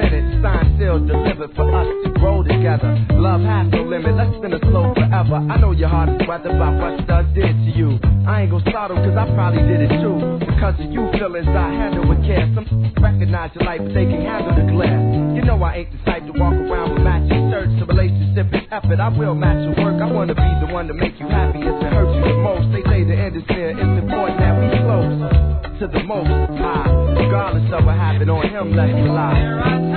presented, signed, sealed, delivered for us to grow together. Love has no limit, let's spin a slow forever. I know your heart is weathered by what stuff did to you. I ain't gon' start 'em cause I probably did it too. Because of you feelings I handle with care. Some recognize your life but they can handle the glare. You know I ain't the type to walk around with matching shirts. A relationship is effort, I will match your work. I wanna be the one to make you happy if it hurts you the most. They say the end is near, it's important that we close to the most high, regardless of what happened on him, let's rely.